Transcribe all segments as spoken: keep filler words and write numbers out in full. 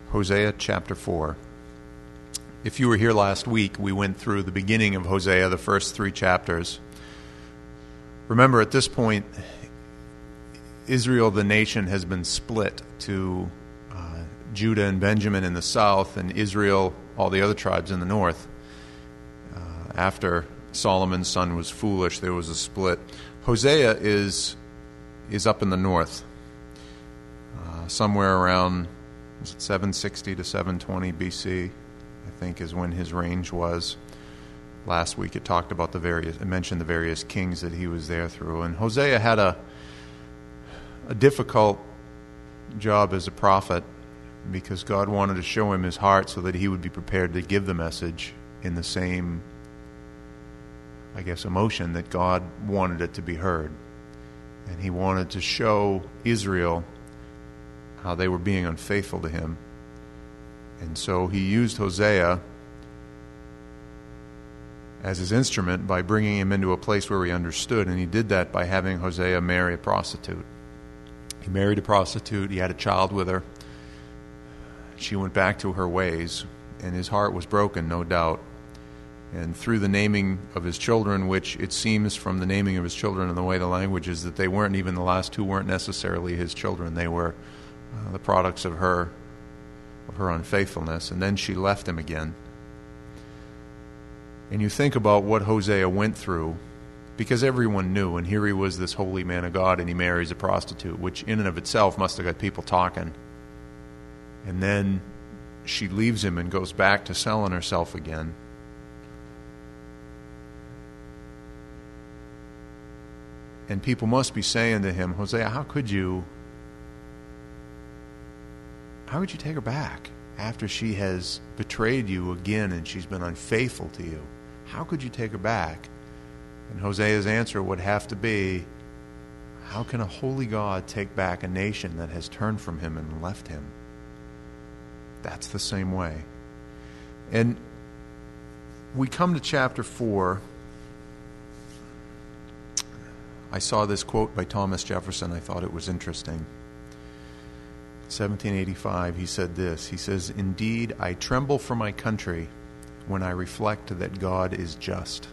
Hosea chapter four. If you were here last week, we went through the beginning of Hosea, the first three chapters. Remember, at this point, Israel, the nation, has been split to uh, Judah and Benjamin in the south, and Israel, all the other tribes in the north. Uh, after Solomon's son was foolish, there was a split. Hosea is is up in the north, uh, somewhere around was it seven sixty to seven twenty B C, I think, is when his range was. Last week it talked about the various, it mentioned the various kings that he was there through. And Hosea had a a difficult job as a prophet because God wanted to show him his heart so that he would be prepared to give the message in the same, I guess, emotion that God wanted it to be heard. And he wanted to show Israel how they were being unfaithful to him. And so he used Hosea as his instrument by bringing him into a place where he understood, and he did that by having Hosea marry a prostitute. He married a prostitute, he had a child with her. She went back to her ways, and his heart was broken, no doubt. And through the naming of his children, which it seems from the naming of his children and the way the language is that they weren't, even the last two weren't necessarily his children. They were uh, the products of her of her unfaithfulness. And then she left him again. And you think about what Hosea went through, because everyone knew, and here he was, this holy man of God, and he marries a prostitute, which in and of itself must have got people talking. And then she leaves him and goes back to selling herself again. And people must be saying to him, Hosea, how could you, how would you take her back after she has betrayed you again and she's been unfaithful to you? How could you take her back? And Hosea's answer would have to be, how can a holy God take back a nation that has turned from him and left him? That's the same way. And we come to chapter four. I saw this quote by Thomas Jefferson. I thought it was interesting. seventeen eighty-five, he said this. He says, "Indeed, I tremble for my country when I reflect that God is just."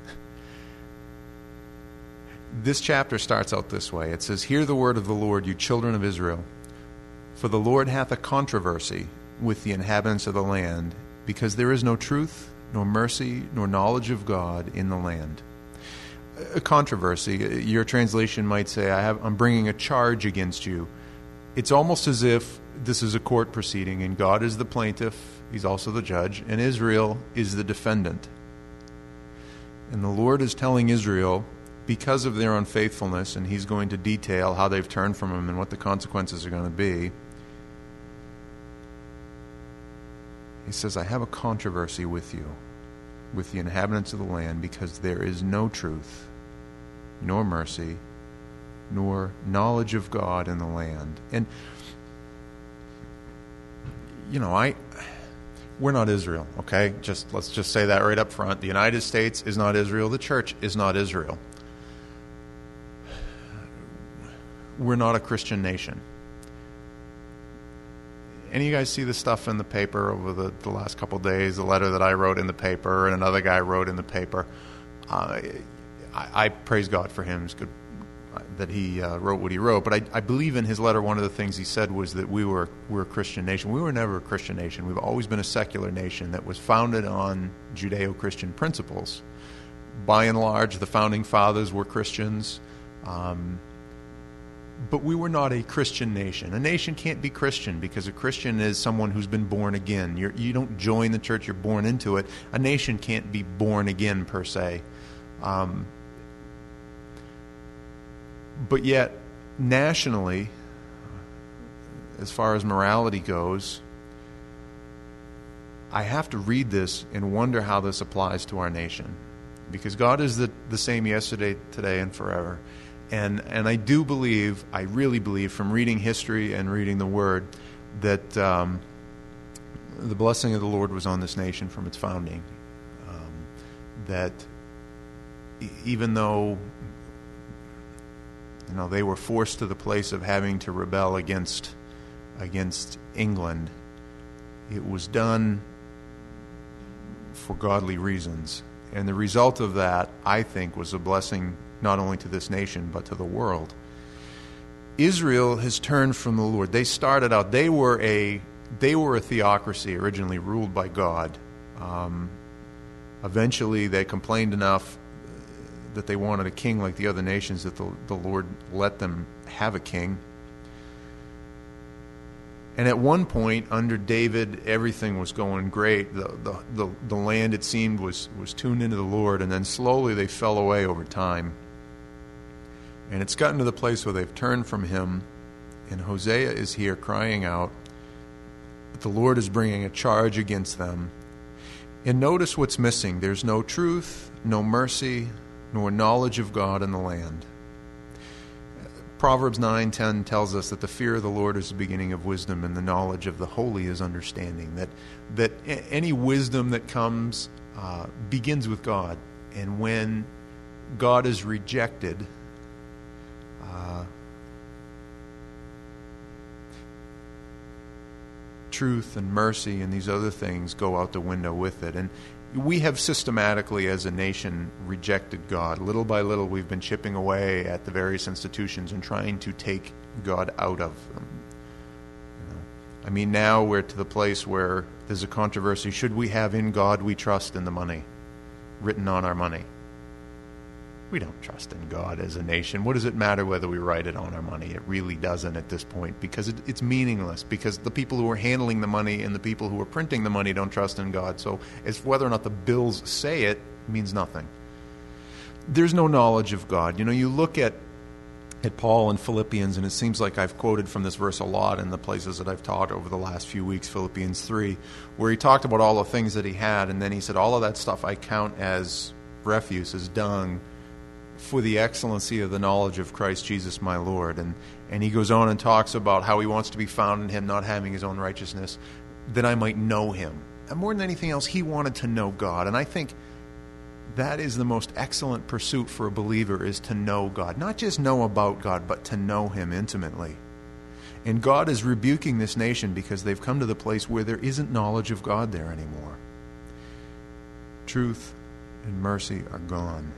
This chapter starts out this way. It says, "Hear the word of the Lord, you children of Israel. For the Lord hath a controversy with the inhabitants of the land, because there is no truth, nor mercy, nor knowledge of God in the land." A controversy. Your translation might say, I have, I'm bringing a charge against you. It's almost as if this is a court proceeding, and God is the plaintiff, he's also the judge, and Israel is the defendant. And the Lord is telling Israel, because of their unfaithfulness, and he's going to detail how they've turned from him and what the consequences are going to be, he says, I have a controversy with you, with the inhabitants of the land, because there is no truth, nor mercy, nor knowledge of God in the land. And, you know, I, we're not Israel, okay? Just let's just say that right up front. The United States is not Israel. The church is not Israel. We're not a Christian nation. Any of you guys see the stuff in the paper over the, the last couple of days, the letter that I wrote in the paper and another guy wrote in the paper? Uh, I, I praise God for him. It's good that he uh, wrote what he wrote. But I, I believe in his letter, one of the things he said was that we were, we were a Christian nation. We were never a Christian nation. We've always been a secular nation that was founded on Judeo-Christian principles. By and large, the founding fathers were Christians. Um But we were not a Christian nation. A nation can't be Christian because a Christian is someone who's been born again. You're, you don't join the church, you're born into it. A nation can't be born again, per se. Um, but yet, nationally, as far as morality goes, I have to read this and wonder how this applies to our nation. Because God is the, the same yesterday, today, and forever. And and I do believe, I really believe, from reading history and reading the Word, that um, the blessing of the Lord was on this nation from its founding. Um, that e- even though, you know, they were forced to the place of having to rebel against against England, It was done for godly reasons. And the result of that, I think, was a blessing not only to this nation, but to the world. Israel has turned from the Lord. They started out, they were a they were a theocracy originally ruled by God. Um, eventually they complained enough that they wanted a king like the other nations that the, the Lord let them have a king. And at one point, under David, everything was going great. The, the, the, the land, it seemed, was, was tuned into the Lord, and then slowly they fell away over time. And it's gotten to the place where they've turned from him, and Hosea is here crying out that the Lord is bringing a charge against them. And notice what's missing. There's no truth, no mercy, nor knowledge of God in the land. Proverbs nine ten tells us that the fear of the Lord is the beginning of wisdom, and the knowledge of the holy is understanding. That that any wisdom that comes uh, begins with God. And when God is rejected, uh, truth and mercy and these other things go out the window with it. And we have systematically, as a nation, rejected God. Little by little, we've been chipping away at the various institutions and trying to take God out of them. You know, I mean, now we're to the place where there's a controversy. Should we have "in God we trust" in the money written on our money? We don't trust in God as a nation. What does it matter whether we write it on our money? It really doesn't at this point, because it, it's meaningless, because the people who are handling the money and the people who are printing the money don't trust in God. So as whether or not the bills say it means nothing. There's no knowledge of God. You know, you look at at Paul in Philippians, and it seems like I've quoted from this verse a lot in the places that I've taught over the last few weeks, Philippians three, where he talked about all the things that he had, and then he said, all of that stuff I count as refuse, as dung, for the excellency of the knowledge of Christ Jesus my Lord. And and he goes on and talks about how he wants to be found in him, not having his own righteousness, that I might know him. And more than anything else, he wanted to know God. And I think that is the most excellent pursuit for a believer, is to know God. Not just know about God, but to know him intimately. And God is rebuking this nation because they've come to the place where there isn't knowledge of God there anymore. Truth and mercy are gone.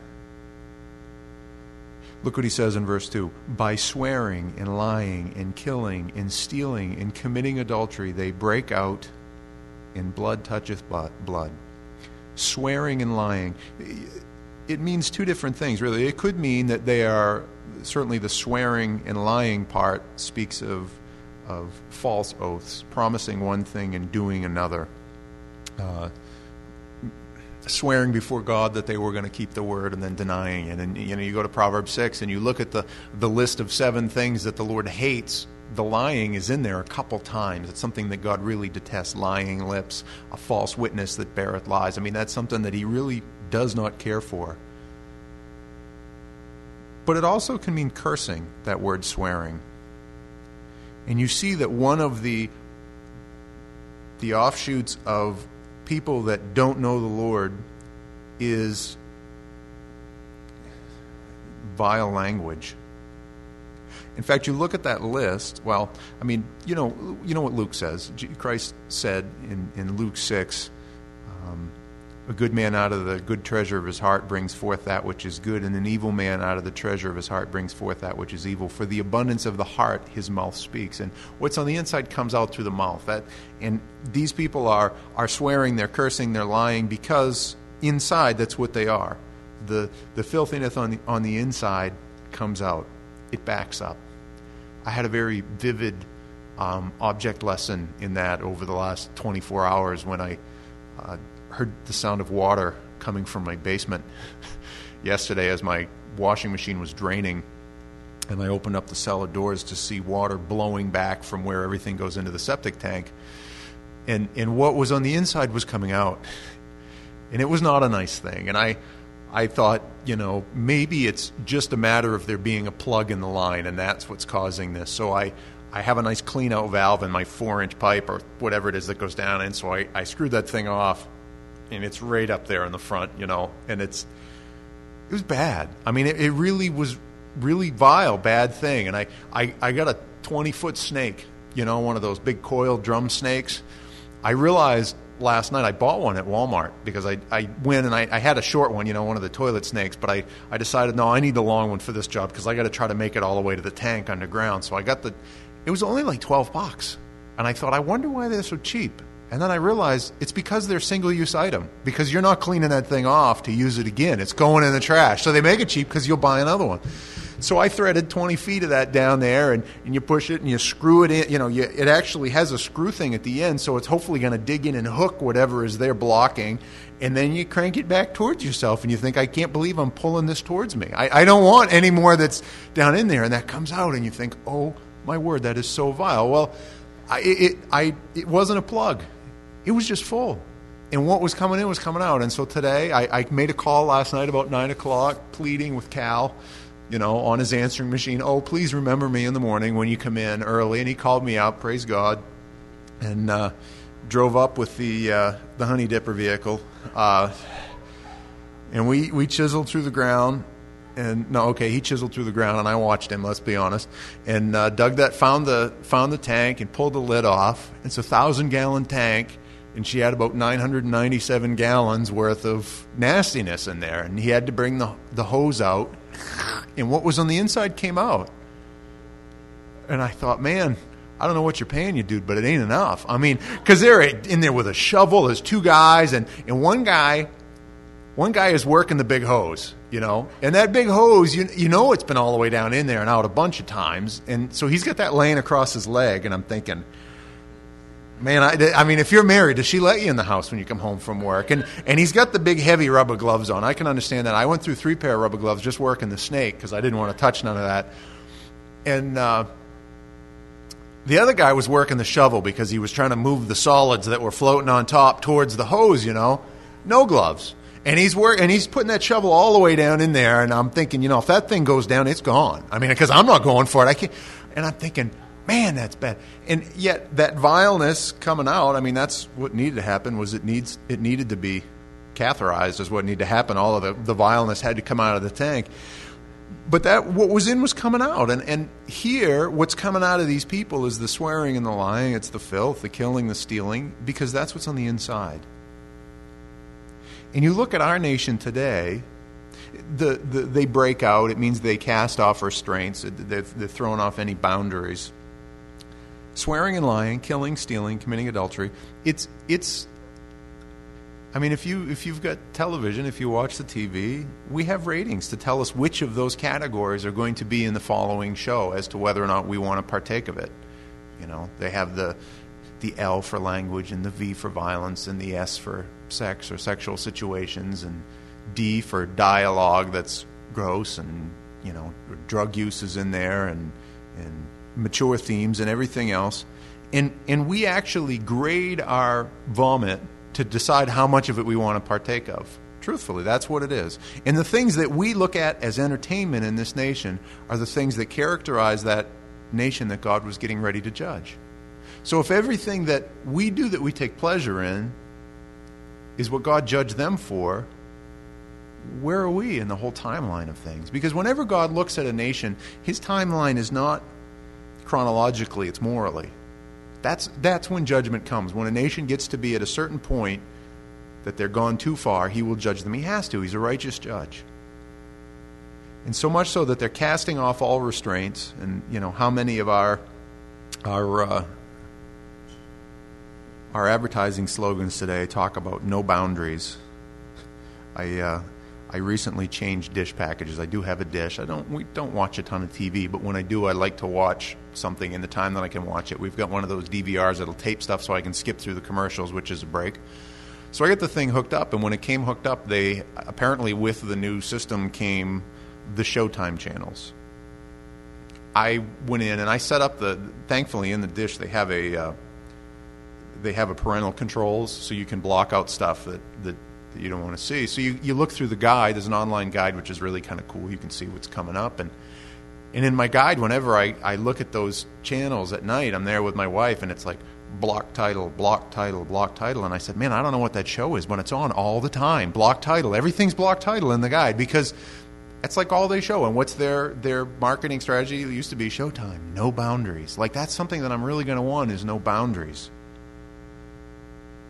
Look what he says in verse two. By swearing and lying and killing and stealing and committing adultery, they break out, and blood toucheth blood. Swearing and lying. It means two different things, really. It could mean that they are, certainly the swearing and lying part speaks of, of false oaths, promising one thing and doing another. Uh, swearing before God that they were going to keep the word and then denying it. And you know, you go to Proverbs six and you look at the, the list of seven things that the Lord hates. The lying is in there a couple times. It's something that God really detests. Lying lips, a false witness that beareth lies. I mean, that's something that he really does not care for. But it also can mean cursing, that word swearing. And you see that one of the the offshoots of people that don't know the Lord is vile language. In fact, you look at that list. Well, I mean, you know, you know what Luke says. Christ said in, in Luke six, um, a good man out of the good treasure of his heart brings forth that which is good, and an evil man out of the treasure of his heart brings forth that which is evil. For the abundance of the heart his mouth speaks. And what's on the inside comes out through the mouth. That, and these people are, are swearing, they're cursing, they're lying, because inside that's what they are. The, the filthiness on the, on the inside comes out. It backs up. I had a very vivid um, object lesson in that over the last twenty-four hours when I uh, heard the sound of water coming from my basement yesterday as my washing machine was draining, and I opened up the cellar doors to see water blowing back from where everything goes into the septic tank, and and what was on the inside was coming out, and it was not a nice thing. And I I thought, you know, maybe it's just a matter of there being a plug in the line, and that's what's causing this. So I I have a nice clean out valve in my four inch pipe or whatever it is that goes down in, so I, I screwed that thing off, and it's right up there in the front, you know, and it's, it was bad. I mean, it, it really was really vile, bad thing. And I, I, I got a twenty foot snake, you know, one of those big coiled drum snakes, I realized last night I bought one at Walmart because I, I went and I, I had a short one, you know, one of the toilet snakes, but I, I decided, no, I need the long one for this job because I got to try to make it all the way to the tank underground. So I got the, it was only like twelve bucks. And I thought, I wonder why they're so cheap. And then I realized it's because they're single-use item, because you're not cleaning that thing off to use it again. It's going in the trash. So they make it cheap because you'll buy another one. So I threaded twenty feet of that down there, and, and you push it and you screw it in. You know, you, it actually has a screw thing at the end, so it's hopefully going to dig in and hook whatever is there blocking. And then you crank it back towards yourself, and you think, I can't believe I'm pulling this towards me. I, I don't want any more that's down in there. And that comes out, and you think, oh, my word, that is so vile. Well, I, it, I, it wasn't a plug. It was just full. And what was coming in was coming out. And so today, I, I made a call last night about nine o'clock, pleading with Cal, you know, on his answering machine. Oh, please remember me in the morning when you come in early. And he called me out, praise God, and uh, drove up with the uh, the Honey Dipper vehicle. Uh, and we, we chiseled through the ground. And no, okay, he chiseled through the ground, and I watched him, let's be honest, and uh, dug that, found the found the tank and pulled the lid off. It's a thousand-gallon tank, and she had about nine hundred ninety-seven gallons worth of nastiness in there, and he had to bring the the hose out, and what was on the inside came out. And I thought, man, I don't know what you're paying you, dude, but it ain't enough. I mean, because they're in there with a shovel. There's two guys, and, and one guy, one guy is working the big hose. You know, and that big hose, you you know it's been all the way down in there and out a bunch of times. And so he's got that laying across his leg, and I'm thinking, man, I, I mean, if you're married, does she let you in the house when you come home from work? And and he's got the big, heavy rubber gloves on. I can understand that. I went through three pair of rubber gloves just working the snake because I didn't want to touch none of that. And uh, the other guy was working the shovel because he was trying to move the solids that were floating on top towards the hose, you know. No gloves. And he's work, and he's putting that shovel all the way down in there, and I'm thinking, you know, if that thing goes down, it's gone. I mean, because I'm not going for it. I can't. And I'm thinking, man, that's bad. And yet that vileness coming out, I mean, that's what needed to happen. Was it needs it needed to be catheterized? Is what needed to happen. All of the the vileness had to come out of the tank. But that what was in was coming out, and and here, what's coming out of these people is the swearing and the lying. It's the filth, the killing, the stealing, because that's what's on the inside. And you look at our nation today, the, the, they break out. It means they cast off restraints. They're, they're throwing off any boundaries. Swearing and lying, killing, stealing, committing adultery. It's, it's. I mean, if, you, if you've got television, if you watch the T V, we have ratings to tell us which of those categories are going to be in the following show as to whether or not we want to partake of it. You know, they have the... the L for language, and the V for violence, and the S for sex or sexual situations, and D for dialogue that's gross, and, you know, drug use is in there, and and mature themes and everything else. And and we actually grade our vomit to decide how much of it we want to partake of. Truthfully, that's what it is. And the things that we look at as entertainment in this nation are the things that characterize that nation that God was getting ready to judge. So if everything that we do that we take pleasure in is what God judged them for, where are we in the whole timeline of things? Because whenever God looks at a nation, his timeline is not chronologically, it's morally. That's, that's when judgment comes. When a nation gets to be at a certain point that they're gone too far, he will judge them. He has to. He's a righteous judge. And so much so that they're casting off all restraints. And, you know, how many of our... our uh, Our advertising slogans today talk about no boundaries. I uh, I recently changed dish packages. I do have a dish. I don't we don't watch a ton of T V, but when I do, I like to watch something in the time that I can watch it. We've got one of those D V Rs that'll tape stuff so I can skip through the commercials, which is a break. So I get the thing hooked up, and when it came hooked up, they apparently with the new system came the Showtime channels. I went in and I set up the. Thankfully, in the dish they have a. Uh, They have a parental controls, so you can block out stuff that, that, that you don't want to see. So you, you look through the guide. There's an online guide, which is really kind of cool. You can see what's coming up. And and in my guide, whenever I, I look at those channels at night, I'm there with my wife, and it's like block title, block title, block title. And I said, man, I don't know what that show is, but it's on all the time. Block title. Everything's block title in the guide because that's like all they show. And what's their, their marketing strategy? It used to be Showtime, no boundaries. Like that's something that I'm really going to want is no boundaries.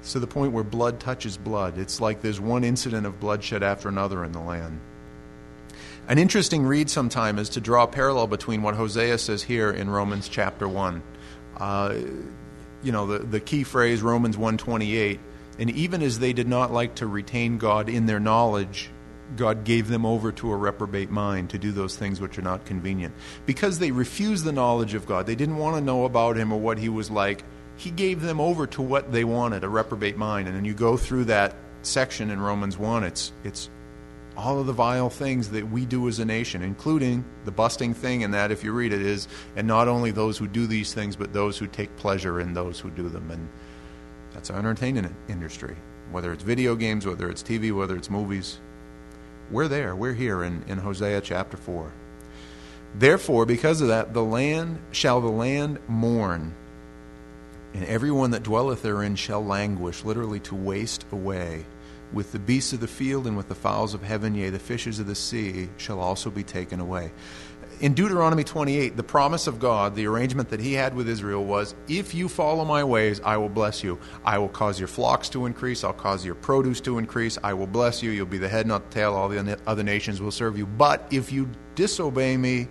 It's to the point where blood touches blood. It's like there's one incident of bloodshed after another in the land. An interesting read sometime is to draw a parallel between what Hosea says here in Romans chapter one. Uh, you know, the, the key phrase, Romans one twenty-eight, and even as they did not like to retain God in their knowledge, God gave them over to a reprobate mind to do those things which are not convenient. Because they refused the knowledge of God, they didn't want to know about him or what he was like, he gave them over to what they wanted, a reprobate mind. And then you go through that section in Romans one, it's it's all of the vile things that we do as a nation, including the busting thing, and that, if you read it, is, and not only those who do these things, but those who take pleasure in those who do them. And that's our entertainment industry. Whether it's video games, whether it's T V, whether it's movies, we're there. We're here in, in Hosea chapter four. Therefore, because of that, the land shall the land mourn, and everyone that dwelleth therein shall languish, literally to waste away. With the beasts of the field and with the fowls of heaven, yea, the fishes of the sea shall also be taken away. In Deuteronomy twenty-eight, the promise of God, the arrangement that he had with Israel was, if you follow my ways, I will bless you. I will cause your flocks to increase. I'll cause your produce to increase. I will bless you. You'll be the head, not the tail. All the other nations will serve you. But if you disobey me,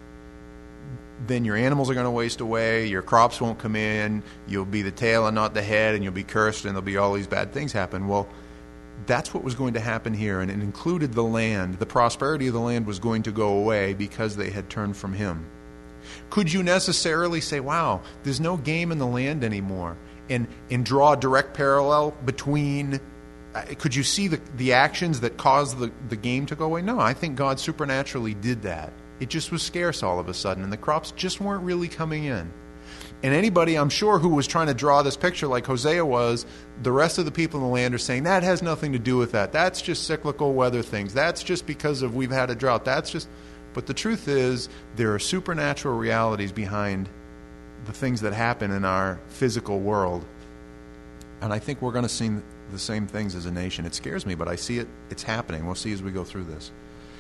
then your animals are going to waste away. Your crops won't come in. You'll be the tail and not the head, and you'll be cursed, and there'll be all these bad things happen. Well, that's what was going to happen here, and it included the land. The prosperity of the land was going to go away because they had turned from him. Could you necessarily say, wow, there's no game in the land anymore, and, and draw a direct parallel between, uh, could you see the, the actions that caused the, the game to go away? No, I think God supernaturally did that. It just was scarce all of a sudden, and the crops just weren't really coming in. And anybody, I'm sure, who was trying to draw this picture like Hosea was, the rest of the people in the land are saying, that has nothing to do with that. That's just cyclical weather things. That's just because of we've had a drought. That's just... But the truth is, there are supernatural realities behind the things that happen in our physical world. And I think we're going to see the same things as a nation. It scares me, but I see it. It's happening. We'll see as we go through this.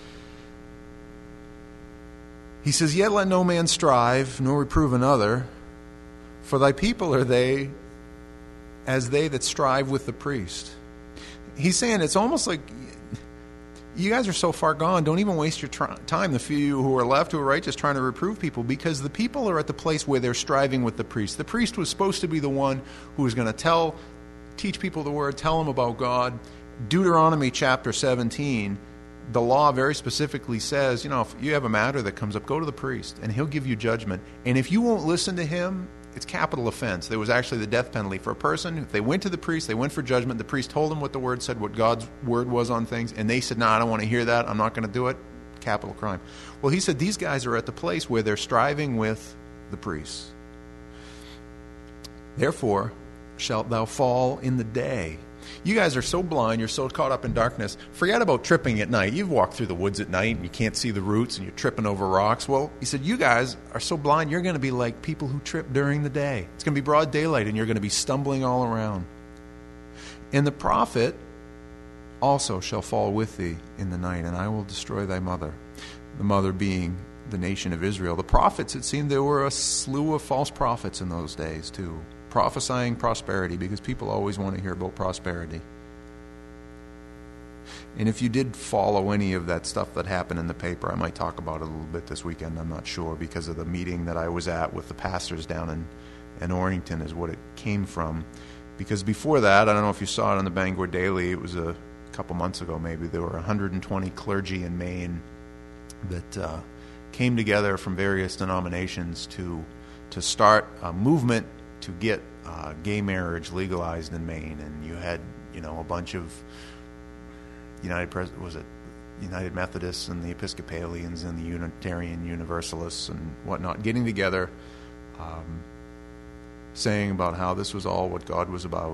He says, yet let no man strive, nor reprove another, for thy people are they as they that strive with the priest. He's saying it's almost like you guys are so far gone, don't even waste your tr- time, the few who are left who are righteous, trying to reprove people, because the people are at the place where they're striving with the priest. The priest was supposed to be the one who was going to tell, teach people the word, tell them about God. Deuteronomy chapter seventeen, the law very specifically says, you know, if you have a matter that comes up, go to the priest, and he'll give you judgment. And if you won't listen to him, it's capital offense. There was actually the death penalty for a person. If they went to the priest, they went for judgment. The priest told them what the word said, what God's word was on things, and they said, no, I don't want to hear that. I'm not going to do it. Capital crime. Well, he said these guys are at the place where they're striving with the priests. Therefore shalt thou fall in the day. You guys are so blind, you're so caught up in darkness. Forget about tripping at night. You've walked through the woods at night and you can't see the roots and you're tripping over rocks. Well, he said, you guys are so blind, you're going to be like people who trip during the day. It's going to be broad daylight and you're going to be stumbling all around. And the prophet also shall fall with thee in the night, and I will destroy thy mother. The mother being the nation of Israel. The prophets, it seemed there were a slew of false prophets in those days too, prophesying prosperity, because people always want to hear about prosperity. And if you did follow any of that stuff that happened in the paper, I might talk about it a little bit this weekend, I'm not sure, because of the meeting that I was at with the pastors down in, in Orrington is what it came from. Because before that, I don't know if you saw it on the Bangor Daily, it was a couple months ago maybe, there were one hundred twenty clergy in Maine that uh, came together from various denominations to to start a movement to get uh, gay marriage legalized in Maine. And you had, you know, a bunch of United Pres- was it United Methodists and the Episcopalians and the Unitarian Universalists and whatnot getting together, um, saying about how this was all what God was about.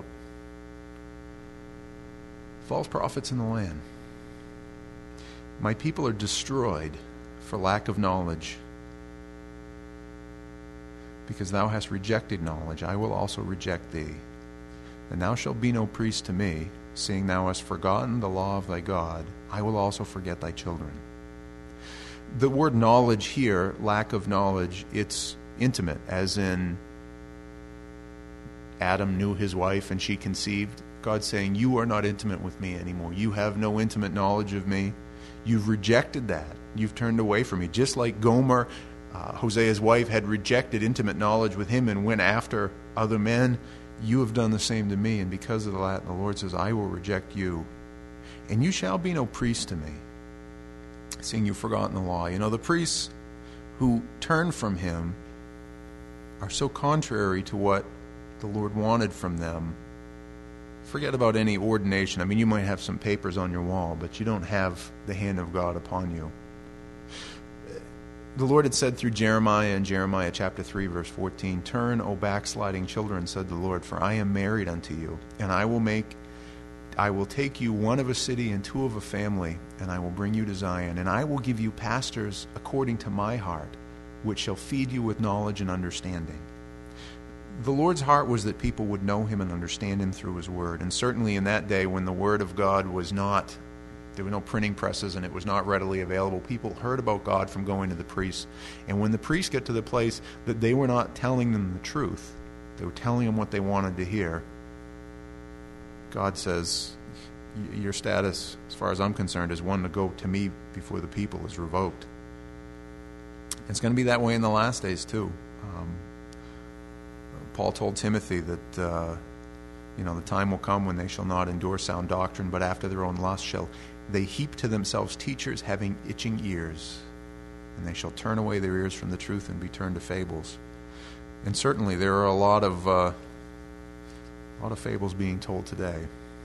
False prophets in the land. My people are destroyed for lack of knowledge. Because thou hast rejected knowledge, I will also reject thee. And thou shalt be no priest to me, seeing thou hast forgotten the law of thy God. I will also forget thy children. The word knowledge here, lack of knowledge, it's intimate, as in Adam knew his wife and she conceived. God's saying, you are not intimate with me anymore. You have no intimate knowledge of me. You've rejected that. You've turned away from me. Just like Gomer, uh, Hosea's wife, had rejected intimate knowledge with him and went after other men, you have done the same to me. And because of that, the Lord says, I will reject you. And you shall be no priest to me, seeing you've forgotten the law. You know, the priests who turn from him are so contrary to what the Lord wanted from them. Forget about any ordination. I mean, you might have some papers on your wall, but you don't have the hand of God upon you. The Lord had said through Jeremiah in Jeremiah chapter three, verse fourteen, Turn, O backsliding children, said the Lord, for I am married unto you, and I will make, I will take you one of a city and two of a family, and I will bring you to Zion, and I will give you pastors according to my heart, which shall feed you with knowledge and understanding. The Lord's heart was that people would know him and understand him through his word. And certainly in that day when the word of God was not, there were no printing presses and it was not readily available, people heard about God from going to the priests. And when the priests get to the place that they were not telling them the truth, they were telling them what they wanted to hear, God says, your status, as far as I'm concerned, as one to go to me before the people is revoked. It's going to be that way in the last days too. Um, Paul told Timothy that, uh, you know, the time will come when they shall not endure sound doctrine, but after their own lust shall they heap to themselves teachers having itching ears, and they shall turn away their ears from the truth and be turned to fables. And certainly there are a lot of uh, a lot of fables being told today.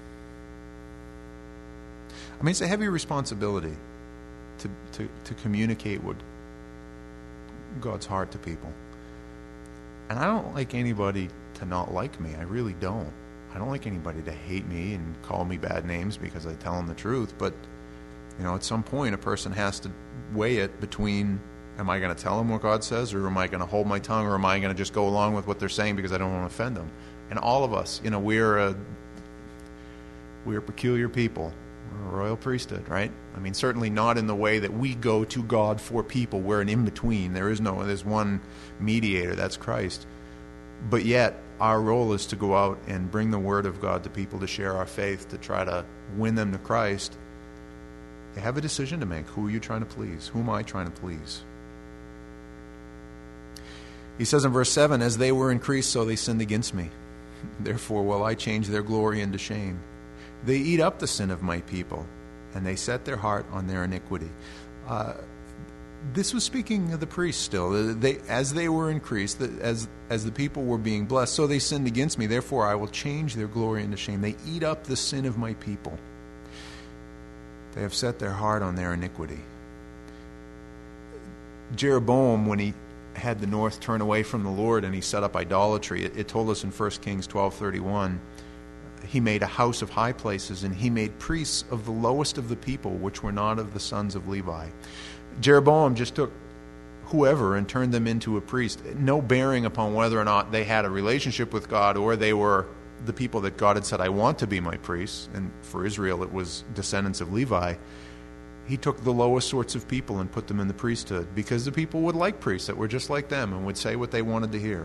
I mean, it's a heavy responsibility to to, to communicate what God's heart to people. And I don't like anybody to not like me. I really don't. I don't like anybody to hate me and call me bad names because I tell them the truth. But, you know, at some point a person has to weigh it between, am I going to tell them what God says, or am I going to hold my tongue, or am I going to just go along with what they're saying because I don't want to offend them? And all of us, you know, we're a, we're peculiar people. We're a royal priesthood, right? I mean, certainly not in the way that we go to God for people. We're an in-between. There is no, there's one mediator, that's Christ. But yet, our role is to go out and bring the word of God to people, to share our faith, to try to win them to Christ. You have a decision to make. Who are you trying to please? Who am I trying to please? He says in verse seven, As they were increased, so they sinned against me. Therefore will I change their glory into shame. They eat up the sin of my people, and they set their heart on their iniquity. Uh, this was speaking of the priests still. They, as they were increased, as, as the people were being blessed, so they sinned against me. Therefore I will change their glory into shame. They eat up the sin of my people. They have set their heart on their iniquity. Jeroboam, when he had the north turn away from the Lord and he set up idolatry, it, it told us in First Kings twelve thirty-one, he made a house of high places, and he made priests of the lowest of the people, which were not of the sons of Levi. Jeroboam just took whoever and turned them into a priest, no bearing upon whether or not they had a relationship with God or they were the people that God had said, I want to be my priests. And for Israel, it was descendants of Levi. He took the lowest sorts of people and put them in the priesthood because the people would like priests that were just like them and would say what they wanted to hear.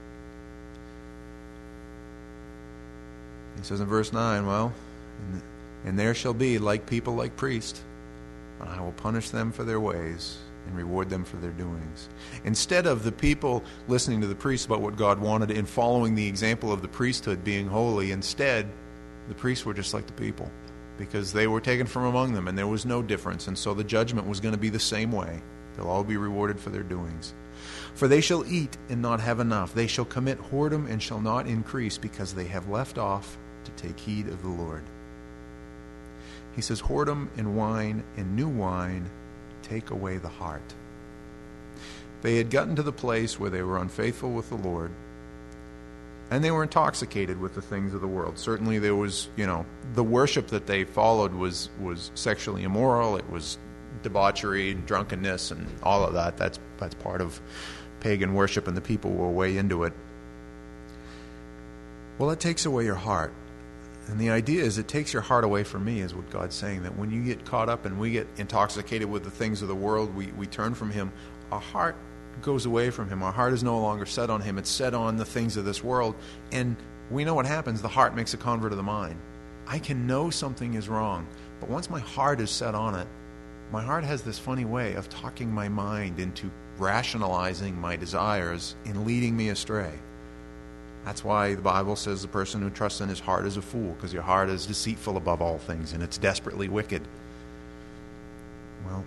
He says in verse nine, well, and, and there shall be like people like priests, and I will punish them for their ways and reward them for their doings. Instead of the people listening to the priests about what God wanted and following the example of the priesthood being holy, instead the priests were just like the people because they were taken from among them and there was no difference. And so the judgment was going to be the same way. They'll all be rewarded for their doings. For they shall eat and not have enough. They shall commit whoredom and shall not increase, because they have left off to take heed of the Lord. He says, whoredom and wine and new wine take away the heart. They had gotten to the place where they were unfaithful with the Lord, and they were intoxicated with the things of the world. Certainly there was, you know, the worship that they followed was, was sexually immoral. It was debauchery and drunkenness and all of that. That's, that's part of pagan worship, and the people were way into it. Well, it takes away your heart. And the idea is it takes your heart away from me, is what God's saying, that when you get caught up and we get intoxicated with the things of the world, we, we turn from Him, our heart goes away from Him. Our heart is no longer set on Him. It's set on the things of this world. And we know what happens. The heart makes a convert of the mind. I can know something is wrong, but once my heart is set on it, my heart has this funny way of talking my mind into rationalizing my desires and leading me astray. That's why the Bible says the person who trusts in his heart is a fool, because your heart is deceitful above all things, and it's desperately wicked. Well,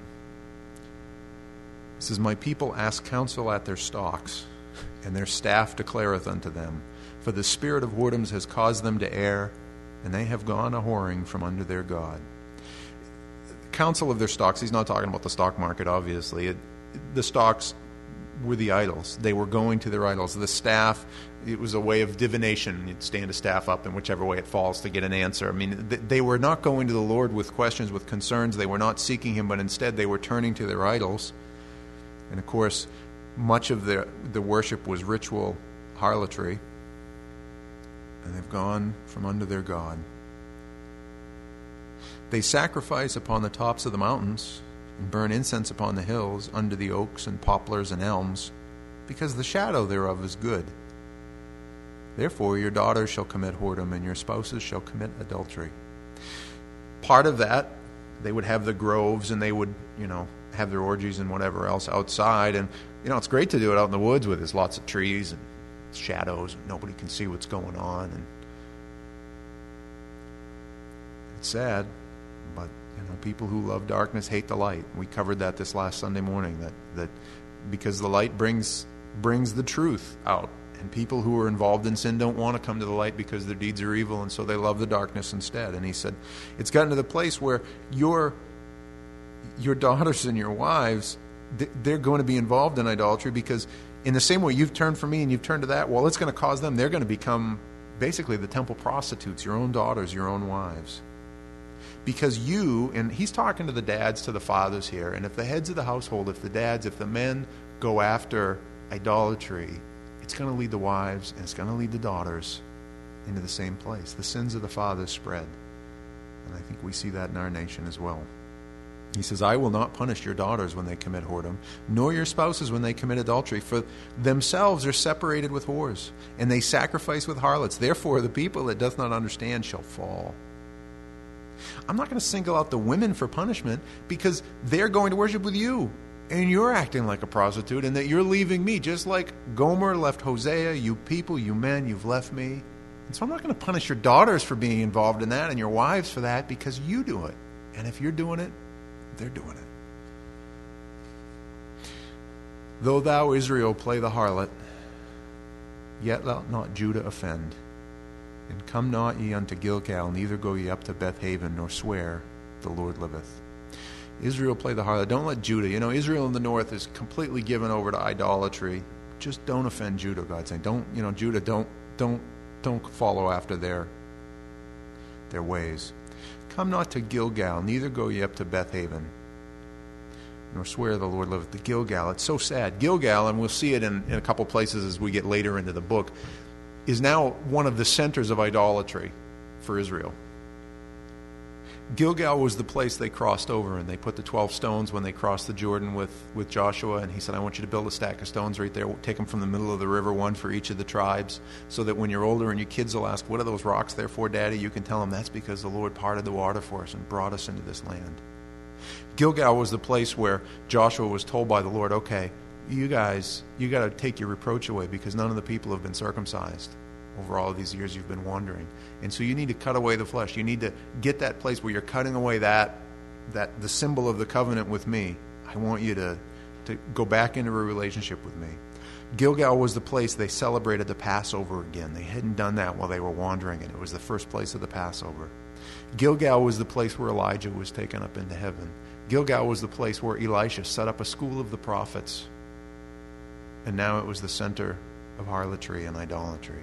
it says, my people ask counsel at their stocks, and their staff declareth unto them. For the spirit of whoredoms has caused them to err, and they have gone a-whoring from under their God. Counsel of their stocks, he's not talking about the stock market, obviously. It, the stocks were the idols. They were going to their idols. The staff, it was a way of divination. You'd stand a staff up in whichever way it falls to get an answer. I mean, they were not going to the Lord with questions, with concerns. They were not seeking him, but instead they were turning to their idols. And of course, much of the, the worship was ritual harlotry. And they've gone from under their God. They sacrifice upon the tops of the mountains and burn incense upon the hills under the oaks and poplars and elms, because the shadow thereof is good. Therefore your daughters shall commit whoredom, and your spouses shall commit adultery. Part of that, they would have the groves, and they would, you know, have their orgies and whatever else outside. And, you know, it's great to do it out in the woods where there's lots of trees and shadows and nobody can see what's going on. And it's sad, but you know, people who love darkness hate the light. We covered that this last Sunday morning, that that because the light brings brings the truth out, and people who are involved in sin don't want to come to the light because their deeds are evil, and so they love the darkness instead. And he said it's gotten to the place where your your daughters and your wives, they're going to be involved in idolatry, because in the same way you've turned from me and you've turned to that, well, it's going to cause them, they're going to become basically the temple prostitutes, your own daughters, your own wives. Because you, and he's talking to the dads, to the fathers here, and if the heads of the household, if the dads, if the men go after idolatry, it's going to lead the wives and it's going to lead the daughters into the same place. The sins of the fathers spread. And I think we see that in our nation as well. He says, I will not punish your daughters when they commit whoredom, nor your spouses when they commit adultery, for themselves are separated with whores, and they sacrifice with harlots. Therefore the people that doth not understand shall fall. I'm not going to single out the women for punishment, because they're going to worship with you, and you're acting like a prostitute, and that you're leaving me, just like Gomer left Hosea. You people, you men, you've left me. And so I'm not going to punish your daughters for being involved in that, and your wives for that, because you do it. And if you're doing it, they're doing it. Though thou, Israel, play the harlot, yet let not Judah offend. And come not ye unto Gilgal, neither go ye up to Bethaven, nor swear, the Lord liveth. Israel, play the harlot. Don't let Judah. You know, Israel in the north is completely given over to idolatry. Just don't offend Judah, God's saying. Don't, you know, Judah, don't, don't, don't follow after their, their ways. Come not to Gilgal, neither go ye up to Bethaven, nor swear the Lord liveth. The Gilgal, it's so sad. Gilgal, and we'll see it in, in a couple places as we get later into the book, is now one of the centers of idolatry for Israel. Gilgal was the place they crossed over, and they put the twelve stones when they crossed the Jordan with, with Joshua, and he said, I want you to build a stack of stones right there. Take them from the middle of the river, one for each of the tribes, so that when you're older and your kids will ask, what are those rocks there for, Daddy? You can tell them that's because the Lord parted the water for us and brought us into this land. Gilgal was the place where Joshua was told by the Lord, okay, you guys, you got to take your reproach away, because none of the people have been circumcised over all of these years you've been wandering. And so you need to cut away the flesh. You need to get that place where you're cutting away that, that the symbol of the covenant with me. I want you to, to go back into a relationship with me. Gilgal was the place they celebrated the Passover again. They hadn't done that while they were wandering, and it was the first place of the Passover. Gilgal was the place where Elijah was taken up into heaven. Gilgal was the place where Elisha set up a school of the prophets. And now it was the center of harlotry and idolatry.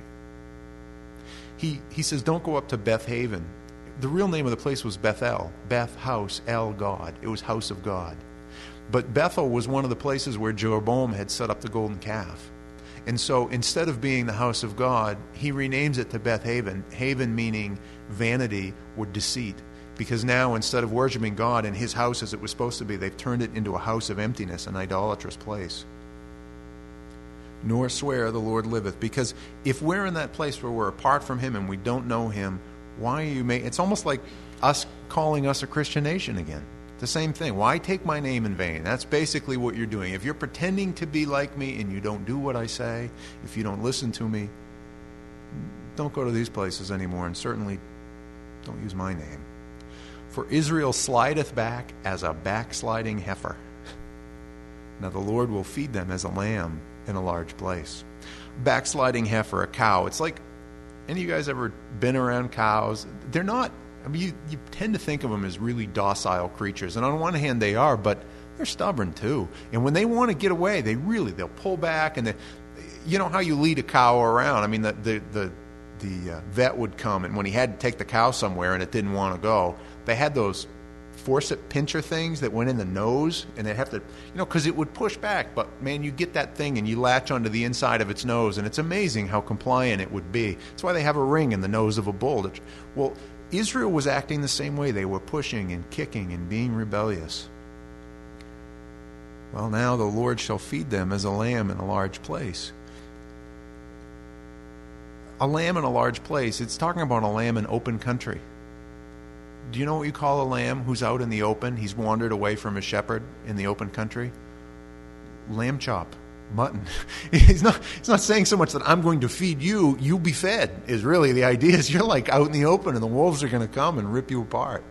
He he says, don't go up to Bethaven. The real name of the place was Bethel. Beth, house, El, God. It was house of God. But Bethel was one of the places where Jeroboam had set up the golden calf. And so instead of being the house of God, he renames it to Bethaven. Haven meaning vanity or deceit. Because now instead of worshiping God in his house as it was supposed to be, they've turned it into a house of emptiness, an idolatrous place. nor swear, the Lord liveth. Because if we're in that place where we're apart from him and we don't know him, why are you making... It's almost like us calling us a Christian nation again. The same thing. Why take my name in vain? That's basically what you're doing. If you're pretending to be like me and you don't do what I say, if you don't listen to me, don't go to these places anymore, and certainly don't use my name. For Israel slideth back as a backsliding heifer. Now the Lord will feed them as a lamb in a large place. Backsliding heifer, a cow. It's like, any of you guys ever been around cows? They're not, I mean, you, you tend to think of them as really docile creatures. And on one hand they are, but they're stubborn too. And when they want to get away, they really, they'll pull back. And they, you know how you lead a cow around? I mean, the, the, the, the uh, vet would come, and when he had to take the cow somewhere and it didn't want to go, they had those forcep pincher things that went in the nose, and they'd have to, you know, because it would push back. But man, you get that thing and you latch onto the inside of its nose, and it's amazing how compliant it would be. That's why they have a ring in the nose of a bull. Well, Israel was acting the same way. They were pushing and kicking and being rebellious. Well, now the Lord shall feed them as a lamb in a large place. A lamb in a large place, it's talking about a lamb in open country. Do you know what you call a lamb who's out in the open? He's wandered away from a shepherd in the open country. Lamb chop, mutton. He's not, he's not saying so much that I'm going to feed you, you be fed, is really the idea. Is you're like out in the open and the wolves are going to come and rip you apart.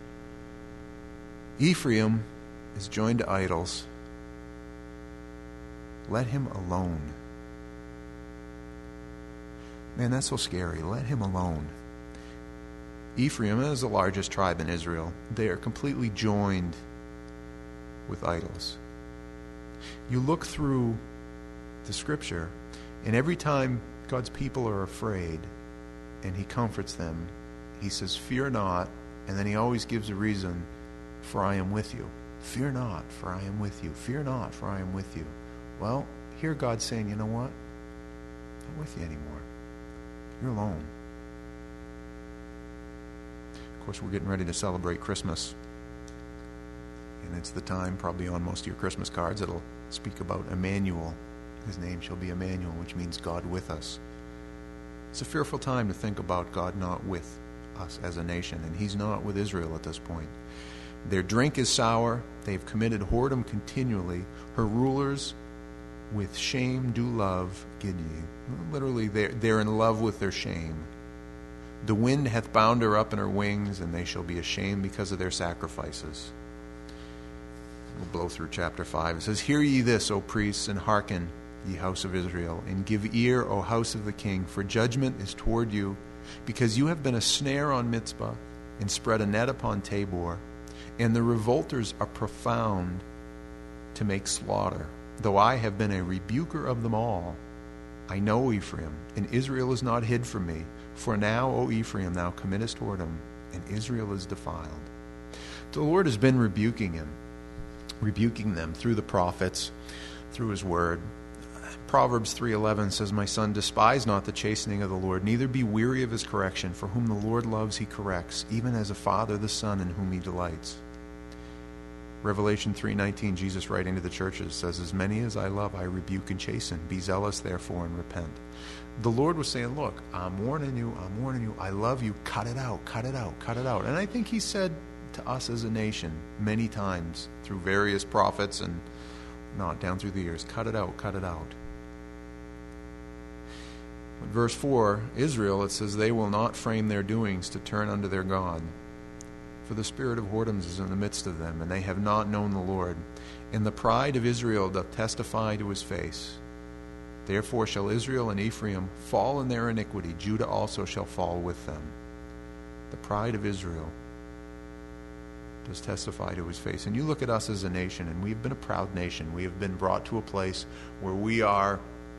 Ephraim is joined to idols. Let him alone. Man, that's so scary. Let him alone. Ephraim is the largest tribe in Israel. They are completely joined with idols. You look through the scripture, and every time God's people are afraid and he comforts them, he says, fear not, and then he always gives a reason, for I am with you. Fear not, for I am with you. Fear not, for I am with you. Well, here God's saying, you know what? I'm not with you anymore. You're alone. Of course, we're getting ready to celebrate Christmas. And it's the time, probably on most of your Christmas cards, it'll speak about Emmanuel. His name shall be Emmanuel, which means God with us. It's a fearful time to think about God not with us as a nation, and he's not with Israel at this point. Their drink is sour. They've committed whoredom continually. Her rulers with shame do love Gideon. Literally, they're, they're in love with their shame. The wind hath bound her up in her wings, and they shall be ashamed because of their sacrifices. We'll blow through chapter five. It says, hear ye this, O priests, and hearken, ye house of Israel, and give ear, O house of the king, for judgment is toward you, because you have been a snare on Mizpah, and spread a net upon Tabor, and the revolters are profound to make slaughter. Though I have been a rebuker of them all, I know Ephraim, and Israel is not hid from me. For now, O Ephraim, thou committest whoredom, and Israel is defiled. The Lord has been rebuking him, rebuking them through the prophets, through his word. Proverbs three eleven says, my son, despise not the chastening of the Lord, neither be weary of his correction. For whom the Lord loves, he corrects, even as a father the son in whom he delights. Revelation three nineteen, Jesus writing to the churches says, as many as I love, I rebuke and chasten. Be zealous, therefore, and repent. The Lord was saying, look, I'm warning you, I'm warning you, I love you, cut it out, cut it out, cut it out. And I think he said to us as a nation many times through various prophets and not down through the years, cut it out, cut it out. But verse four, Israel, it says, they will not frame their doings to turn unto their God. For the spirit of whoredoms is in the midst of them, and they have not known the Lord. And the pride of Israel doth testify to his face. Therefore shall Israel and Ephraim fall in their iniquity. Judah also shall fall with them. The pride of Israel does testify to his face. And you look at us as a nation, and we've been a proud nation. We have been brought to a place where we are,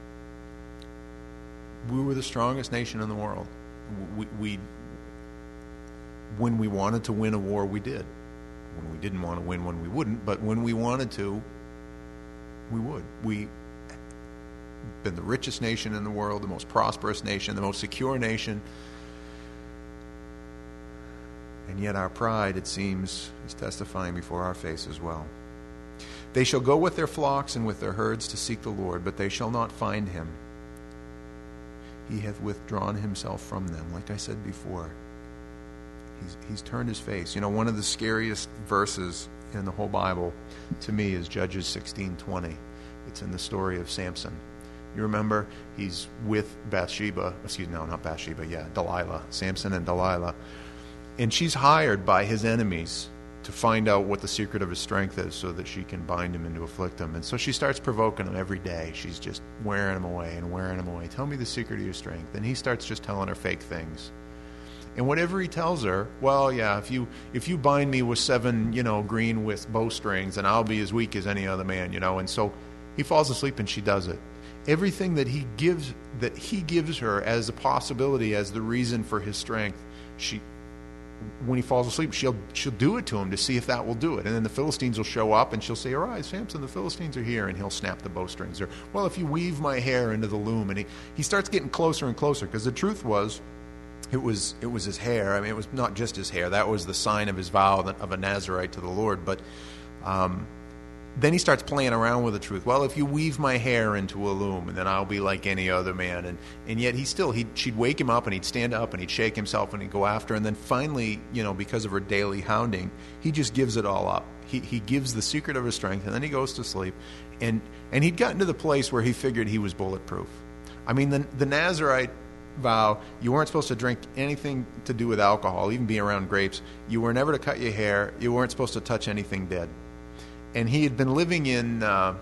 we were the strongest nation in the world. We, we When we wanted to win a war, we did. When we didn't want to win one, we wouldn't. But when we wanted to, we would. We've been the richest nation in the world, the most prosperous nation, the most secure nation. And yet our pride, it seems, is testifying before our face as well. They shall go with their flocks and with their herds to seek the Lord, but they shall not find him. He hath withdrawn himself from them. Like I said before, he's, he's turned his face. You know, one of the scariest verses in the whole Bible to me is Judges sixteen twenty. It's in the story of Samson. You remember, he's with Bathsheba, excuse me, no, not Bathsheba, yeah, Delilah, Samson and Delilah. And she's hired by his enemies to find out what the secret of his strength is so that she can bind him and to afflict him. And so she starts provoking him every day. She's just wearing him away and wearing him away. Tell me the secret of your strength. And he starts just telling her fake things. And whatever he tells her, well, yeah, if you if you bind me with seven, you know, green with bowstrings, and I'll be as weak as any other man, you know. And so he falls asleep and she does it. Everything that he gives that he gives her as a possibility, as the reason for his strength, she when he falls asleep, she'll she'll do it to him to see if that will do it. And then the Philistines will show up and she'll say, "Arise, Samson, the Philistines are here," and he'll snap the bowstrings. Or, "Well, if you weave my hair into the loom," and he, he starts getting closer and closer, because the truth was, it was it was his hair. I mean, it was not just his hair. That was the sign of his vow of a Nazirite to the Lord. But um, then he starts playing around with the truth. Well, if you weave my hair into a loom, and then I'll be like any other man. And and yet he still, he'd, she'd wake him up, and he'd stand up, and he'd shake himself, and he'd go after her. And then finally, you know, because of her daily hounding, he just gives it all up. He he gives the secret of his strength, and then he goes to sleep. And and he'd gotten to the place where he figured he was bulletproof. I mean, the, the Nazirite vow, you weren't supposed to drink anything to do with alcohol, even be around grapes. You were never to cut your hair. You weren't supposed to touch anything dead. And he had been living in uh,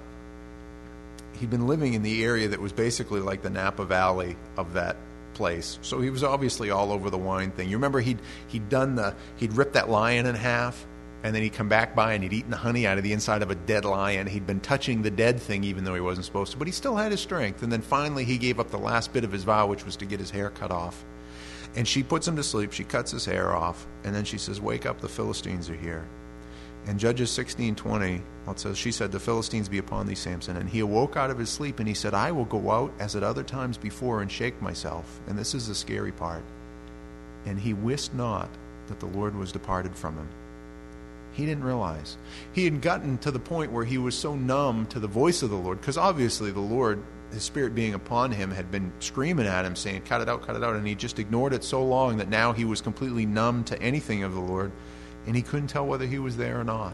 he'd been living in the area that was basically like the Napa Valley of that place. So he was obviously all over the wine thing. You remember he'd he'd done the he'd ripped that lion in half, and then he'd come back by and he'd eaten the honey out of the inside of a dead lion. He'd been touching the dead thing even though he wasn't supposed to, but he still had his strength. And then finally he gave up the last bit of his vow, which was to get his hair cut off. And she puts him to sleep. She cuts his hair off, and then she says, "Wake up, the Philistines are here." In Judges sixteen twenty, it says, she said, "The Philistines be upon thee, Samson." And he awoke out of his sleep, and he said, "I will go out as at other times before and shake myself." And this is the scary part. And he wist not that the Lord was departed from him. He didn't realize. He had gotten to the point where he was so numb to the voice of the Lord, because obviously the Lord, his Spirit being upon him, had been screaming at him, saying, "Cut it out, cut it out." And he just ignored it so long that now he was completely numb to anything of the Lord. And he couldn't tell whether he was there or not.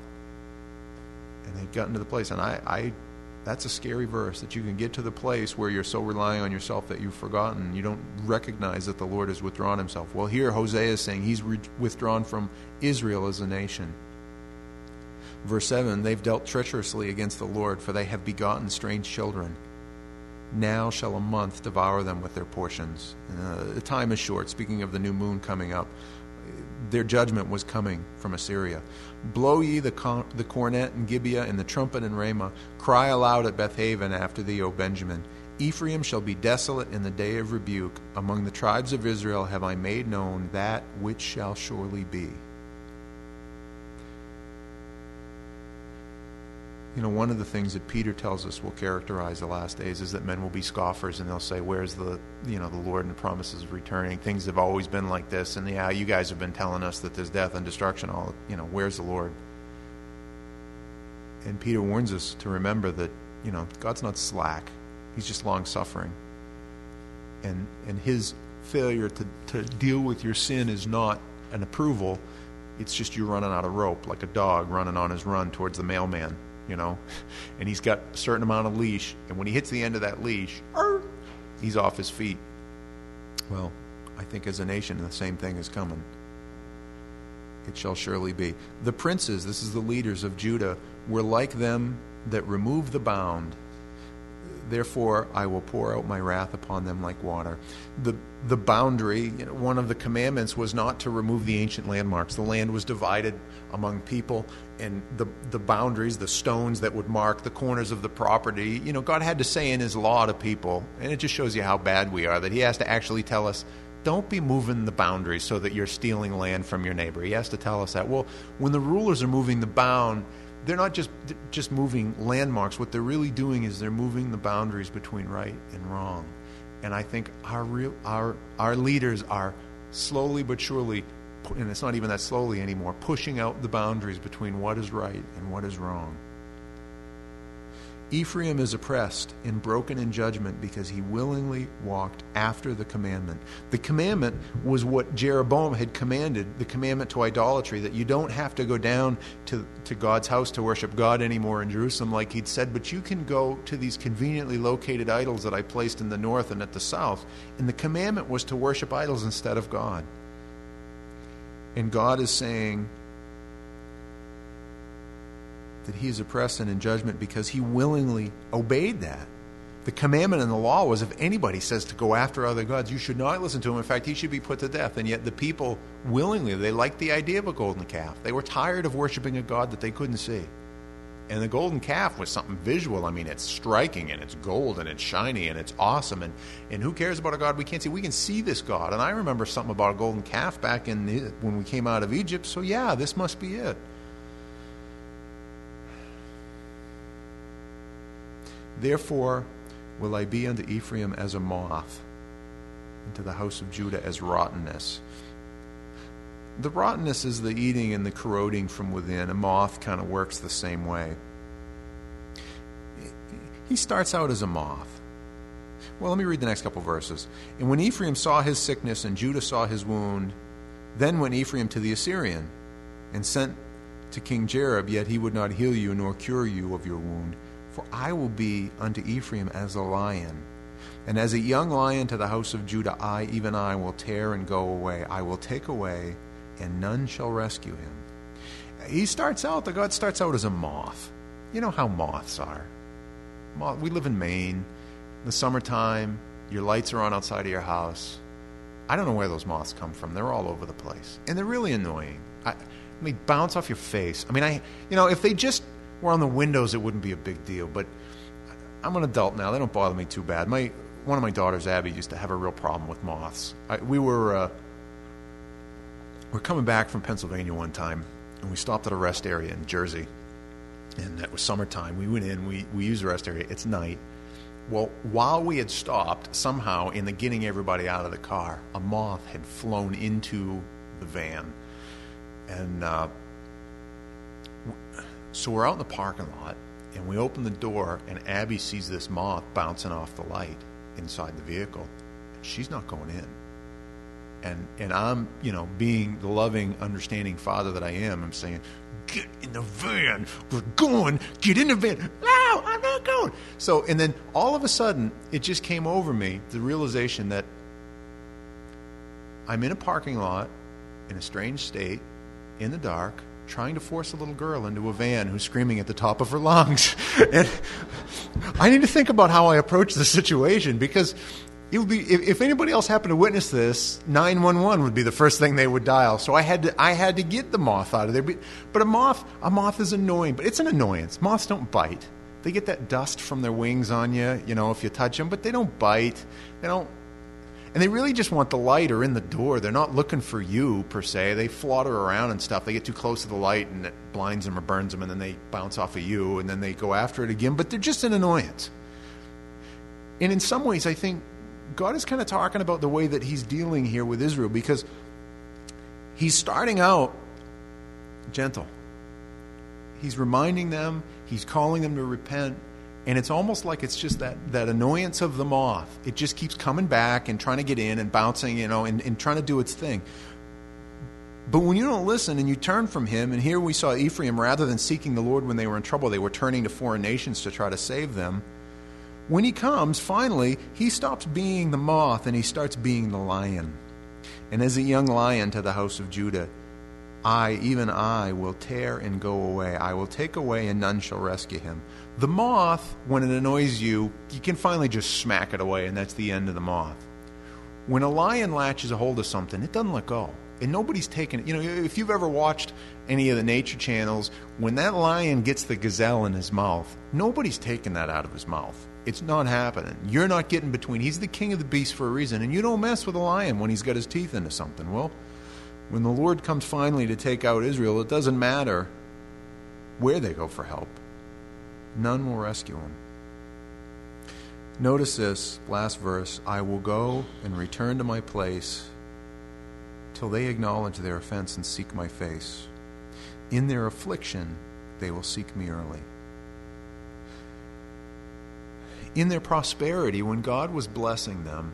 And they'd gotten to the place. And I, I, that's a scary verse, that you can get to the place where you're so relying on yourself that you've forgotten. You don't recognize that the Lord has withdrawn himself. Well, here Hosea is saying he's re- withdrawn from Israel as a nation. Verse seven, "They've dealt treacherously against the Lord, for they have begotten strange children. Now shall a month devour them with their portions." Uh, the time is short. Speaking of the new moon coming up, their judgment was coming from Assyria. "Blow ye the, con- the cornet in Gibeah and the trumpet in Ramah. Cry aloud at Bethaven after thee, O Benjamin. Ephraim shall be desolate in the day of rebuke. Among the tribes of Israel have I made known that which shall surely be." You know, one of the things that Peter tells us will characterize the last days is that men will be scoffers, and they'll say, "Where's the, you know, the Lord and the promises of returning? Things have always been like this, and yeah, you guys have been telling us that there's death and destruction. All, you know, where's the Lord?" And Peter warns us to remember that, you know, God's not slack; He's just long suffering, and and His failure to to deal with your sin is not an approval. It's just you running out of rope, like a dog running on his run towards the mailman. You know, and he's got a certain amount of leash, and when he hits the end of that leash, he's off his feet. Well, I think as a nation, the same thing is coming. It shall surely be. The princes, this is the leaders of Judah, were like them that remove the bound. Therefore, I will pour out my wrath upon them like water. The the boundary, you know, one of the commandments was not to remove the ancient landmarks. The land was divided among people, and the the boundaries, the stones that would mark the corners of the property, you know, God had to say in His law to people, and it just shows you how bad we are, that He has to actually tell us, don't be moving the boundaries so that you're stealing land from your neighbor. He has to tell us that. Well, when the rulers are moving the bound, they're not just just moving landmarks. What they're really doing is they're moving the boundaries between right and wrong. And I think our real our our leaders are slowly but surely, and it's not even that slowly anymore, pushing out the boundaries between what is right and what is wrong. Ephraim is oppressed and broken in judgment because he willingly walked after the commandment. The commandment was what Jeroboam had commanded, the commandment to idolatry, that you don't have to go down to, to God's house to worship God anymore in Jerusalem like he'd said, but you can go to these conveniently located idols that I placed in the north and at the south. And the commandment was to worship idols instead of God. And God is saying that he is oppressed and in judgment because he willingly obeyed that. The commandment in the law was if anybody says to go after other gods, you should not listen to him. In fact, he should be put to death. And yet the people willingly, they liked the idea of a golden calf. They were tired of worshiping a God that they couldn't see. And the golden calf was something visual. I mean, it's striking and it's gold and it's shiny and it's awesome. And, and who cares about a God we can't see? We can see this God. And I remember something about a golden calf back in the, when we came out of Egypt. So yeah, this must be it. Therefore will I be unto Ephraim as a moth, and to the house of Judah as rottenness. The rottenness is the eating and the corroding from within. A moth kind of works the same way. He starts out as a moth. Well, let me read the next couple verses. And when Ephraim saw his sickness and Judah saw his wound, then went Ephraim to the Assyrian, and sent to King Jareb, yet he would not heal you nor cure you of your wound. For I will be unto Ephraim as a lion, and as a young lion to the house of Judah, I, even I, will tear and go away. I will take away, and none shall rescue him. He starts out, the God starts out as a moth. You know how moths are. Moth, we live in Maine. In the summertime, your lights are on outside of your house. I don't know where those moths come from. They're all over the place. And they're really annoying. I, I mean, bounce off your face. I mean, I, you know, if they just were on the windows, it wouldn't be a big deal. But I'm an adult now. They don't bother me too bad. My one of my daughters, Abby, used to have a real problem with moths. I, we were uh, we were coming back from Pennsylvania one time, and we stopped at a rest area in Jersey. And that was summertime. We went in. We we used the rest area. It's night. Well, while we had stopped, somehow in the getting everybody out of the car, a moth had flown into the van, and. Uh, So we're out in the parking lot, and we open the door, and Abby sees this moth bouncing off the light inside the vehicle. She's not going in. And and I'm, you know, being the loving, understanding father that I am, I'm saying, get in the van. We're going. Get in the van. No, I'm not going. So, and then all of a sudden, it just came over me, the realization that I'm in a parking lot in a strange state, in the dark, trying to force a little girl into a van who's screaming at the top of her lungs. And I need to think about how I approach the situation, because it would be, if, if anybody else happened to witness this, nine one one would be the first thing they would dial. So I had to I had to get the moth out of there. But a moth a moth is annoying, but it's an annoyance. Moths don't bite. They get that dust from their wings on you, you know, if you touch them, but they don't bite. They don't. And they really just want the light or in the door. They're not looking for you, per se. They flutter around and stuff. They get too close to the light, and it blinds them or burns them, and then they bounce off of you, and then they go after it again. But they're just an annoyance. And in some ways, I think God is kind of talking about the way that he's dealing here with Israel, because he's starting out gentle. He's reminding them. He's calling them to repent. And it's almost like it's just that, that annoyance of the moth. It just keeps coming back and trying to get in and bouncing, you know, and, and trying to do its thing. But when you don't listen and you turn from him, and here we saw Ephraim, rather than seeking the Lord when they were in trouble, they were turning to foreign nations to try to save them. When he comes, finally, he stops being the moth and he starts being the lion. And as a young lion to the house of Judah, I, even I, will tear and go away. I will take away, and none shall rescue him. The moth, when it annoys you, you can finally just smack it away, and that's the end of the moth. When a lion latches a hold of something, it doesn't let go. And nobody's taken it. You know, if you've ever watched any of the nature channels, when that lion gets the gazelle in his mouth, nobody's taking that out of his mouth. It's not happening. You're not getting between. He's the king of the beasts for a reason, and you don't mess with a lion when he's got his teeth into something. Well, when the Lord comes finally to take out Israel, it doesn't matter where they go for help. None will rescue him. Notice this last verse. I will go and return to my place till they acknowledge their offense and seek my face. In their affliction, they will seek me early. in their prosperity, when God was blessing them,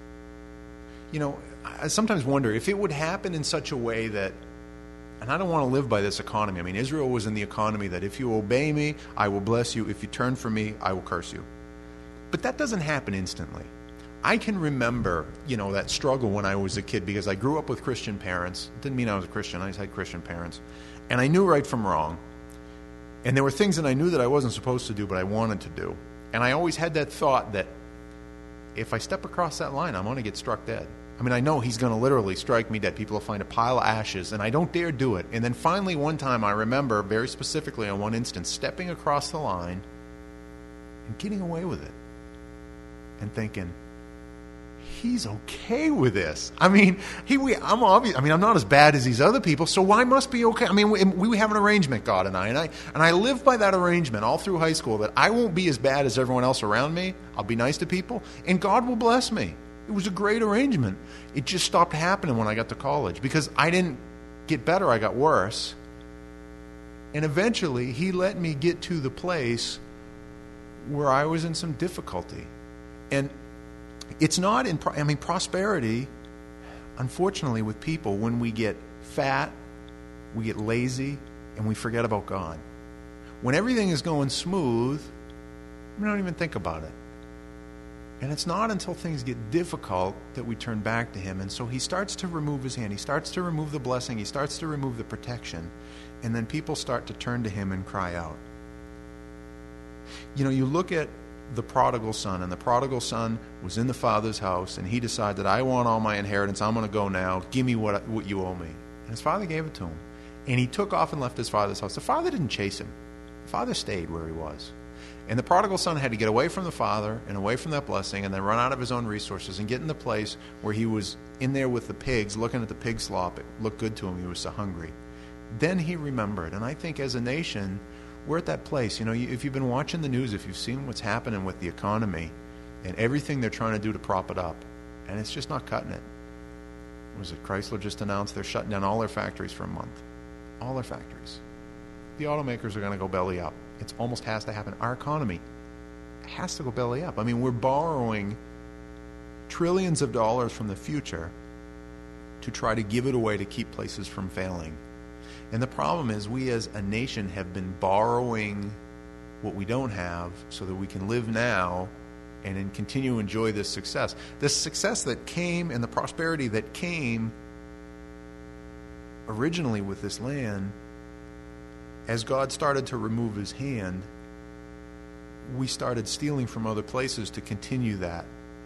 you know, I sometimes wonder if it would happen in such a way that, and I don't want to live by this economy. I mean, Israel was in the economy that if you obey me, I will bless you. If you turn from me, I will curse you. But that doesn't happen instantly. I can remember, you know, that struggle when I was a kid because I grew up with Christian parents. It didn't mean I was a Christian. I just had Christian parents. And I knew right from wrong. And there were things that I knew that I wasn't supposed to do, but I wanted to do. And I always had that thought that if I step across that line, I'm going to get struck dead. I mean, I know he's going to literally strike me dead. People will find a pile of ashes, and I don't dare do it. And then finally one time I remember very specifically on one instance stepping across the line and getting away with it and thinking, he's okay with this. I mean, he, we, I'm obvious. I mean, I'm not as bad as these other people, so why must be okay? I mean, we, we have an arrangement, God and I, and I, and I live by that arrangement all through high school that I won't be as bad as everyone else around me. I'll be nice to people, and God will bless me. It was a great arrangement. It just stopped happening when I got to college because I didn't get better, I got worse. And eventually, he let me get to the place where I was in some difficulty. And it's not in, I mean, prosperity, unfortunately, with people, when we get fat, we get lazy, and we forget about God. When everything is going smooth, we don't even think about it. And it's not until things get difficult that we turn back to him. And so he starts to remove his hand. He starts to remove the blessing. He starts to remove the protection. And then people start to turn to him and cry out. You know, you look at the prodigal son, and the prodigal son was in the father's house, and he decided, I want all my inheritance. I'm going to go now. Give me what, what you owe me. And his father gave it to him. And he took off and left his father's house. The father didn't chase him. The father stayed where he was. And the prodigal son had to get away from the father and away from that blessing and then run out of his own resources and get in the place where he was in there with the pigs, looking at the pig slop. It looked good to him. He was so hungry. Then he remembered. And I think as a nation, we're at that place. You know, if you've been watching the news, if you've seen what's happening with the economy and everything they're trying to do to prop it up, and it's just not cutting it. Was it Chrysler just announced they're shutting down all their factories for a month? All their factories. The automakers are going to go belly up. It almost has to happen. Our economy has to go belly up. I mean, we're borrowing trillions of dollars from the future to try to give it away to keep places from failing. And the problem is we as a nation have been borrowing what we don't have so that we can live now and then continue to enjoy this success. This success that came and the prosperity that came originally with this land, as God started to remove his hand, we started stealing from other places to continue that.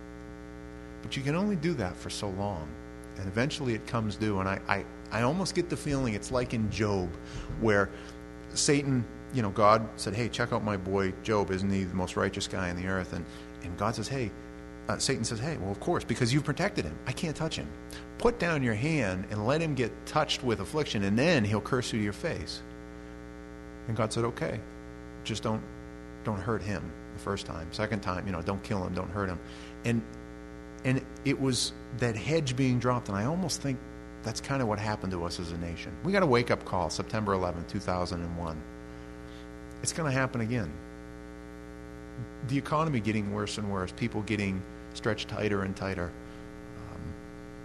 But you can only do that for so long. And eventually it comes due. And I, I, I almost get the feeling it's like in Job, where Satan, you know, God said, hey, check out my boy Job. Isn't he the most righteous guy on the earth? And, and God says, hey, uh, Satan says, hey, well, of course, because you've protected him. I can't touch him. Put down your hand and let him get touched with affliction, and then he'll curse you to your face. And God said, okay, just don't don't hurt him the first time. Second time, you know, don't kill him, don't hurt him. And and it was that hedge being dropped, and I almost think that's kind of what happened to us as a nation. We got a wake-up call, September eleventh, two thousand one. It's going to happen again. The economy getting worse and worse, people getting stretched tighter and tighter. Um,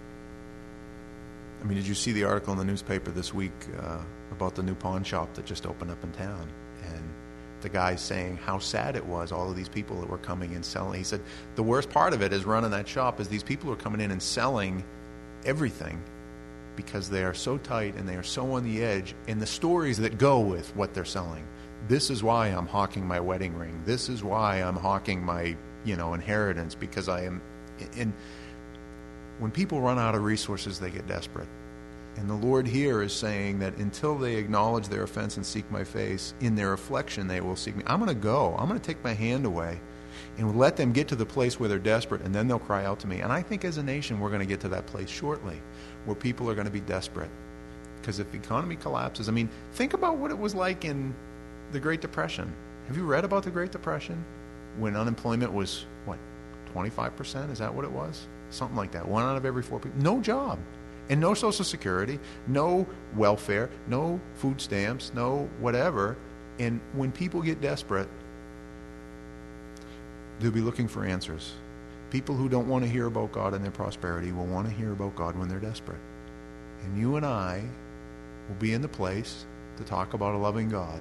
I mean, did you see the article in the newspaper this week uh, about the new pawn shop that just opened up in town? And the guy saying how sad it was, all of these people that were coming and selling. He said, the worst part of it is running that shop is these people are coming in and selling everything because they are so tight and they are so on the edge, and the stories that go with what they're selling. This is why I'm hawking my wedding ring. This is why I'm hawking my, you know, inheritance, because I am. And when people run out of resources, they get desperate. And the Lord here is saying that until they acknowledge their offense and seek my face, in their affliction they will seek me. I'm going to go. I'm going to take my hand away and let them get to the place where they're desperate, and then they'll cry out to me. And I think as a nation we're going to get to that place shortly where people are going to be desperate. Because if the economy collapses, I mean, think about what it was like in the Great Depression. Have you read about the Great Depression? When unemployment was, what, twenty-five percent? Is that what it was? Something like that. One out of every four people. No job. And no Social Security, no welfare, no food stamps, no whatever. And when people get desperate, They'll be looking for answers. People who don't want to hear about God and their prosperity will want to hear about God when they're desperate. And you and I will be in the place to talk about a loving God.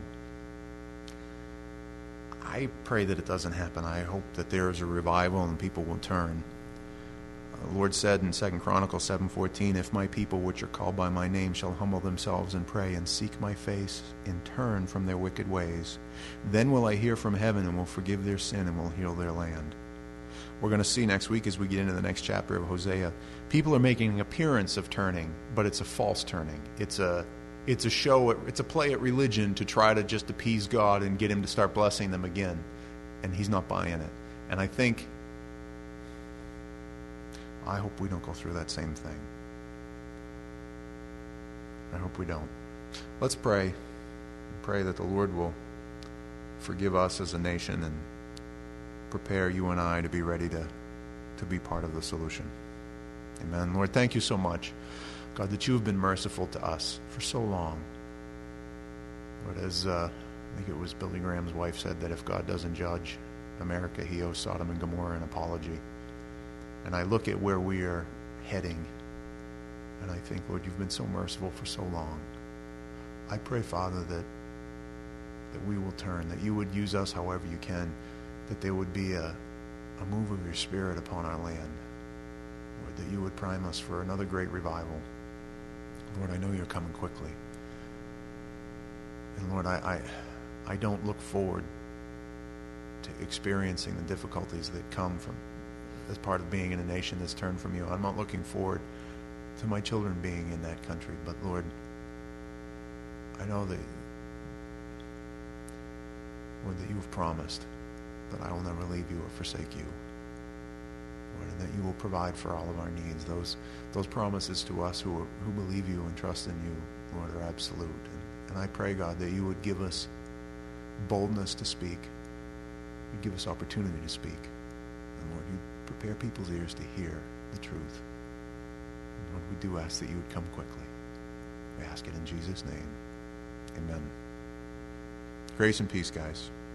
I pray that it doesn't happen. I hope that there is a revival and people will turn. Uh, the Lord said in Second Chronicles seven fourteen, if my people which are called by my name shall humble themselves and pray and seek my face and turn from their wicked ways, then will I hear from heaven and will forgive their sin and will heal their land. We're going to see next week as we get into the next chapter of Hosea, people are making an appearance of turning, but it's a false turning. It's a It's a show, it's a play at religion to try to just appease God and get him to start blessing them again. And he's not buying it. And I think, I hope we don't go through that same thing. I hope we don't. Let's pray. Pray that the Lord will forgive us as a nation and prepare you and I to be ready to, to be part of the solution. Amen. Lord, thank you so much, God, that you have been merciful to us for so long. Lord, as uh, I think it was Billy Graham's wife said, that if God doesn't judge America, he owes Sodom and Gomorrah an apology. And I look at where we are heading, and I think, Lord, you've been so merciful for so long. I pray, Father, that that we will turn, that you would use us however you can, that there would be a, a move of your Spirit upon our land. Lord, that you would prime us for another great revival. Lord, I know you're coming quickly. And Lord, I, I, I don't look forward to experiencing the difficulties that come from as part of being in a nation that's turned from you. I'm not looking forward to my children being in that country. But Lord, I know that, Lord, that you have promised that I will never leave you or forsake you. Lord, and that you will provide for all of our needs. Those those promises to us who are, who believe you and trust in you, Lord, are absolute. And, and I pray, God, that you would give us boldness to speak. You'd give us opportunity to speak. And Lord, you prepare people's ears to hear the truth. And Lord, we do ask that you would come quickly. We ask it in Jesus' name. Amen. Grace and peace, guys.